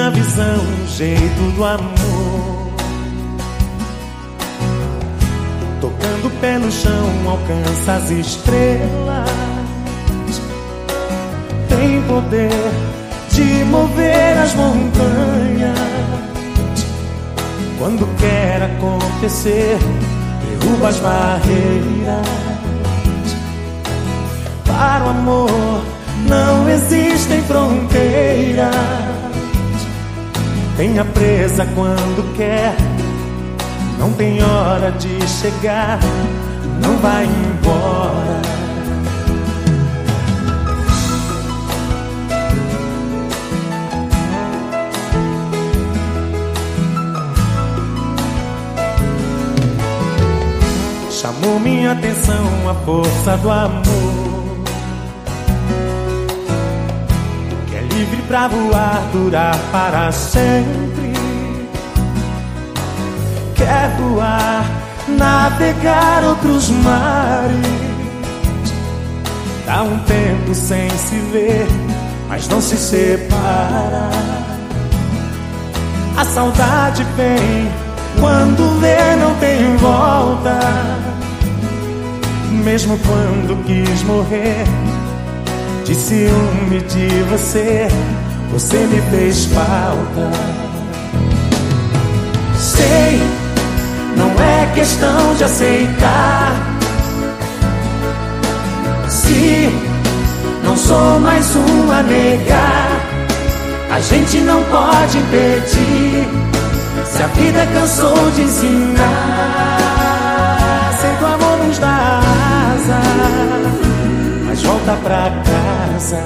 minha visão, o jeito do amor. Tocando o pé no chão, alcança as estrelas. Tem poder de mover as montanhas. Quando quer acontecer, derruba as barreiras. Para o amor não existem fronteiras. Tenha presa quando quer, não tem hora de chegar, não vai embora. Chamou minha atenção a força do amor, que é livre pra voar, durar para sempre. Quer voar, navegar outros mares. Dá um tempo sem se ver, mas não se separa. A saudade vem quando vê, não tem volta. Mesmo quando quis morrer, de ciúme de você, você me fez falta. Sei, não é questão de aceitar. Se não sou mais um a negar, a gente não pode impedir. Se a vida cansou de ensinar, sei que o amor nos dá asa, mas volta pra casa.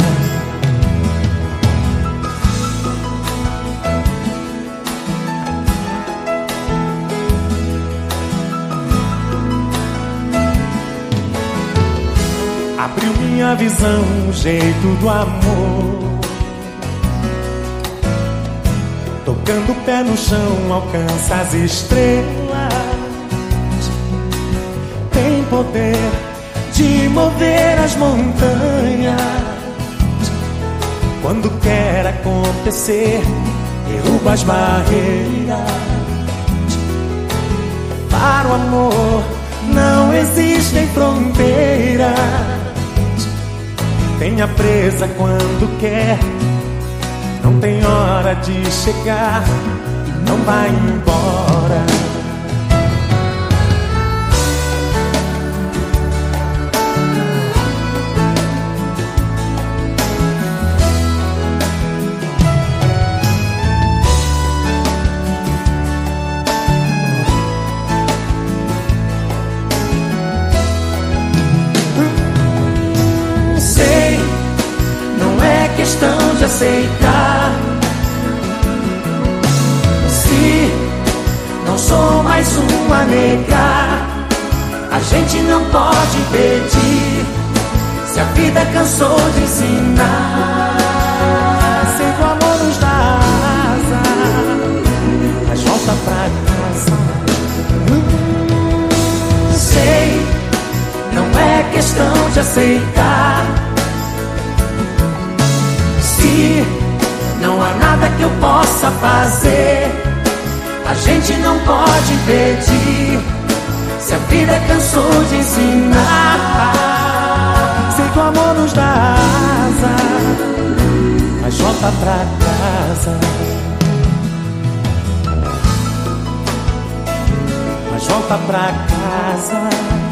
Abriu minha visão, o jeito do amor. Tocando o pé no chão, alcança as estrelas. Tem poder de mover as montanhas. Quando quer acontecer, derruba as barreiras. Para o amor não existem fronteiras. Tenha presa quando quer, não tem hora de chegar, não vai embora. Sei, não é questão de aceitar. Se não sou mais um a negar, a gente não pode impedir. Se a vida cansou de ensinar, sei que o amor nos dá asa, mas volta pra casa. Sei, não é questão de aceitar. Se não há nada que eu possa fazer, a gente não pode impedir. Se a vida cansou de ensinar, sei que o amor nos dá asa, mas volta pra casa. Mas volta pra casa.